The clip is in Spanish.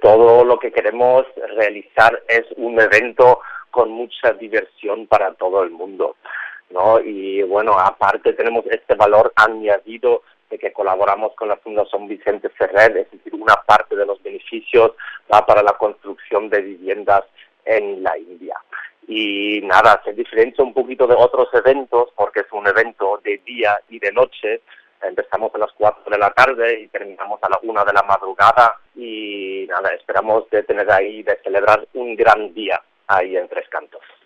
todo lo que queremos realizar es un evento con mucha diversión para todo el mundo, ¿no? Y bueno, aparte tenemos este valor añadido de que colaboramos con la Fundación Vicente Ferrer, es decir, una parte de los beneficios va para la construcción de viviendas en la India. Y nada, se diferencia un poquito de otros eventos porque es un evento de día y de noche. Empezamos a las 4 de la tarde y terminamos a la 1 de la madrugada y nada, esperamos de tener ahí, de celebrar un gran día ahí en Tres Cantos.